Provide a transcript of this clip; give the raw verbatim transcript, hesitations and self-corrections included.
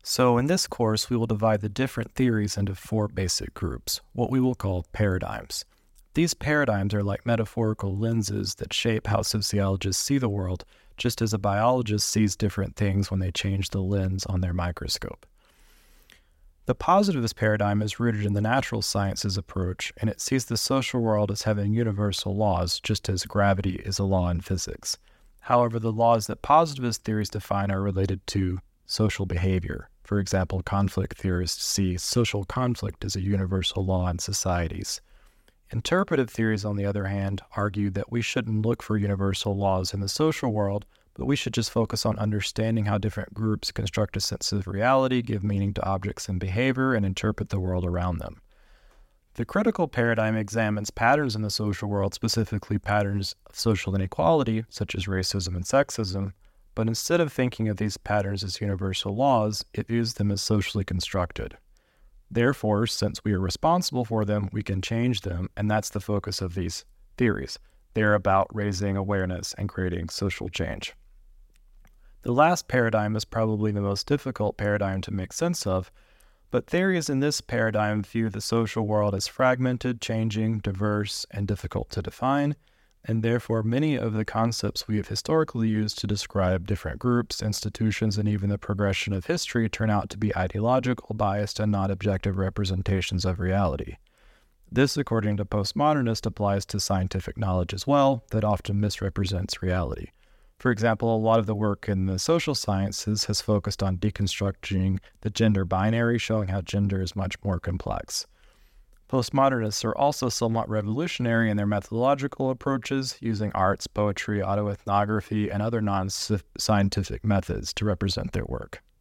So in this course, we will divide the different theories into four basic groups, what we will call paradigms. These paradigms are like metaphorical lenses that shape how sociologists see the world, just as a biologist sees different things when they change the lens on their microscope. The positivist paradigm is rooted in the natural sciences approach, and it sees the social world as having universal laws, just as gravity is a law in physics. However, the laws that positivist theories define are related to social behavior. For example, conflict theorists see social conflict as a universal law in societies. Interpretive theories, on the other hand, argue that we shouldn't look for universal laws in the social world, but we should just focus on understanding how different groups construct a sense of reality, give meaning to objects and behavior, and interpret the world around them. The critical paradigm examines patterns in the social world, specifically patterns of social inequality, such as racism and sexism, but instead of thinking of these patterns as universal laws, it views them as socially constructed. Therefore, since we are responsible for them, we can change them, and that's the focus of these theories. They're about raising awareness and creating social change. The last paradigm is probably the most difficult paradigm to make sense of, but theories in this paradigm view the social world as fragmented, changing, diverse, and difficult to define, and therefore many of the concepts we have historically used to describe different groups, institutions, and even the progression of history turn out to be ideological, biased, and not objective representations of reality. This, according to postmodernists, applies to scientific knowledge as well, that often misrepresents reality. For example, a lot of the work in the social sciences has focused on deconstructing the gender binary, showing how gender is much more complex. Postmodernists are also somewhat revolutionary in their methodological approaches, using arts, poetry, autoethnography, and other non-scientific methods to represent their work.